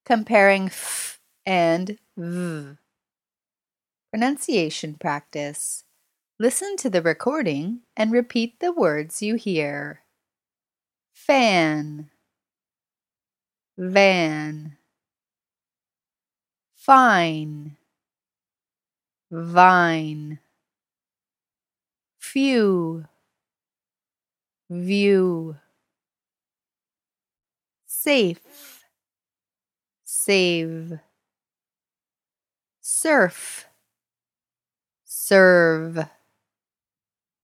comparing f and v. Pronunciation practice. Listen to the recording and repeat the words you hear. Fan, van, fine, vine, few, view, safe, save, surf, serve.